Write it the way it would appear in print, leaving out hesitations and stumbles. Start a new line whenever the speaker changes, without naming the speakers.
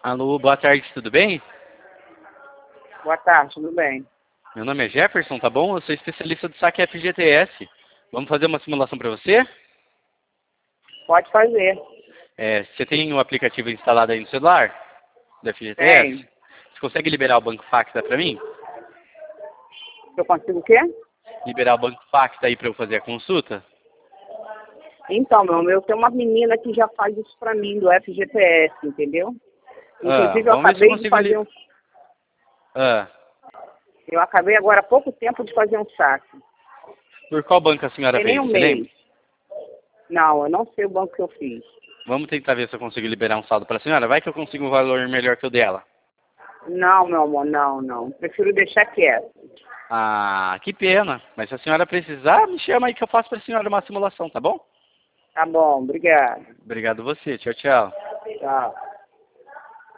Alô, boa tarde, tudo bem?
Boa tarde, tudo bem?
Meu nome é Jefferson, tá bom? Eu sou especialista do saque FGTS. Vamos fazer uma simulação para você?
Pode fazer.
Você tem o aplicativo instalado aí no celular? Do FGTS?
Tem.
Você consegue liberar o Banco Facta para mim?
Eu consigo o quê?
Liberar o Banco Facta aí para eu fazer a consulta?
Então, meu, eu tenho uma menina que já faz isso pra mim, do FGTS, entendeu? Inclusive, eu
Vamos ver se eu
acabei de
consigo...
fazer um... Eu acabei agora há pouco tempo de fazer um saque.
Por qual banco a senhora
Tem nem
fez?
um
Você lembra?
mês. Não, eu não sei o banco que eu fiz.
Vamos tentar ver se eu consigo liberar um saldo para a senhora. Vai que eu consigo um valor melhor que o dela.
Não, meu amor, não. Prefiro deixar quieto.
Ah, que pena. Mas se a senhora precisar, me chama aí que eu faço para a senhora uma simulação, tá bom?
Tá bom, obrigado.
Obrigado você. Tchau, tchau.
Tchau.